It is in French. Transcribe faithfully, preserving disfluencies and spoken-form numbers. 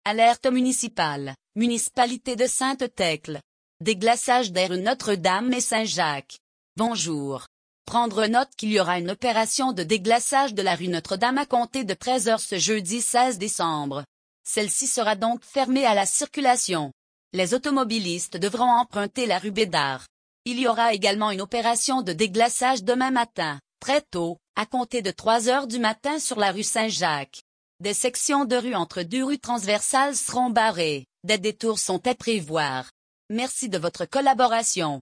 Alerte municipale, municipalité de Sainte-Thècle. Déglaçage des rues Notre-Dame et Saint-Jacques. Bonjour. Prendre note qu'il y aura une opération de déglaçage de la rue Notre-Dame à compter de treize heures ce jeudi seize décembre. Celle-ci sera donc fermée à la circulation. Les automobilistes devront emprunter la rue Bédard. Il y aura également une opération de déglaçage demain matin, très tôt, à compter de trois heures du matin sur la rue Saint-Jacques. Des sections de rue entre deux rues transversales seront barrées. Des détours sont à prévoir. Merci de votre collaboration.